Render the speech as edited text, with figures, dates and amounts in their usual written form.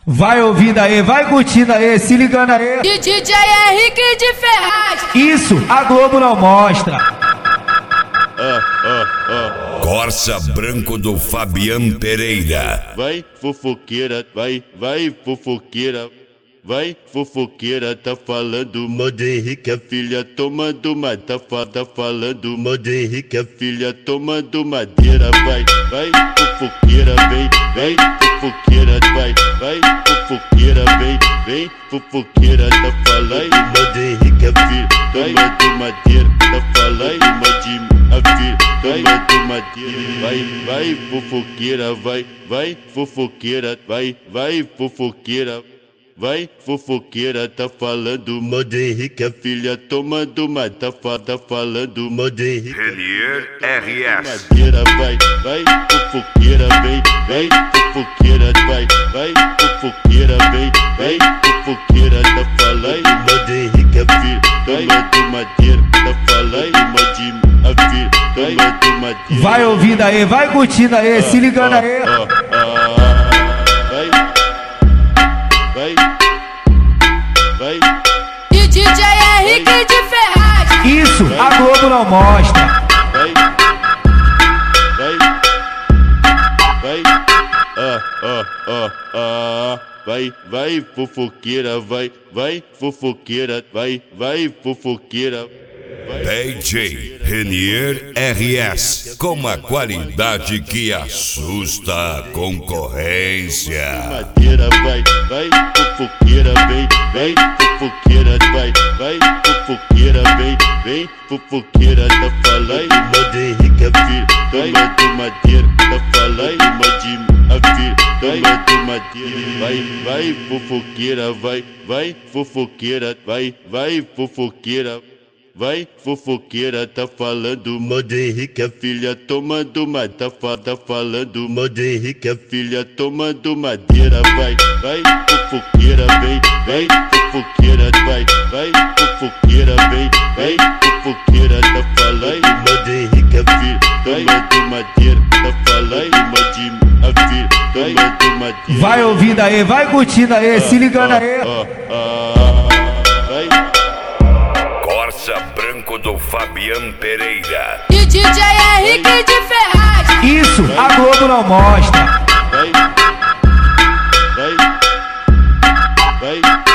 Vai ouvindo aí, vai curtindo aí, se ligando aí. E DJ Henrique de Ferraz. Isso, a Globo não mostra. Corsa Branco do Fabian Pereira. Vai fofoqueira, vai fofoqueira. Vai fofoqueira, tá falando mal de Henrique, a filha tomando uma. Tá falando mal de Henrique, a filha tomando madeira. Vai fofoqueira, vem fofoqueira, vai fofoqueira, vem fofoqueira. Tá falando mal de Henrique, a filha tomando madeira. Tá falando mal de a filha tomando madeira. Vai fofoqueira, vai fofoqueira, vai fofoqueira. Vai fofoqueira, tá falando mal de Henrique, a filha tomando uma. Tá falando mal de Henrique. Renier RS. Madeira, vai fofoqueira, vem fofoqueira, vai fofoqueira, vem fofoqueira. Tá falando mal de Henrique, a filha tomando madeira. Tá falando mal de a filha tomando madeira. Vai ouvindo aí, vai curtindo aí, se ligando aí. Vai. E DJ Henrique de Ferraz. Isso, a Globo não mostra. Vai fofoqueira, vai fofoqueira, vai fofoqueira. DJ Renier RS, com uma qualidade que assusta a concorrência. Madeira, vai fofoqueira, vem fofoqueira, vai fofoqueira, vem fofoqueira. Tá falando mal de Henrique, a filha tomando madeira. Tá falando mal de a filha tomando madeira. Vai fofoqueira, vai fofoqueira, vai fofoqueira. Vai fofoqueira, tá falando mal de Henrique, a filha tomando uma. Tá falando mal de Henrique, a filha tomando madeira. Vai fofoqueira, vem fofoqueira, vai fofoqueira, vem fofoqueira. Tá falando mal de Henrique, a filha tomando madeira. Tá falando mal de a filha tomando madeira. Vai ouvindo aí, vai curtindo aí, se ligando aí. Corsa Branco do Fabian Pereira. E DJ Henrique de Ferraz. Isso, a Globo não mostra. Vai.